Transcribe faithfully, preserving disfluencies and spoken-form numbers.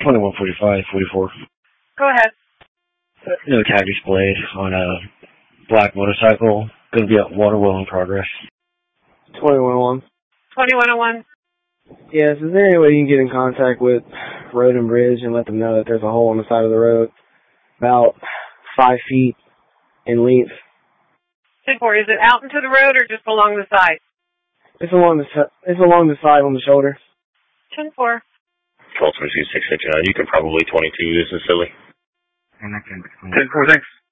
twenty-one forty-five, forty-four. Go ahead. No tag display on a black motorcycle. Going to be at water well in progress. twenty-one oh one. twenty-one oh one. Yes, is there any way you can get in contact with Road and Bridge and let them know that there's a hole on the side of the road about five feet in length? ten four, is it out into the road or just along the side? It's along the it's along the side on the shoulder. ten four. Call twenty-two six six nine. You can probably twenty-two. This is silly. And I can ten four, thanks.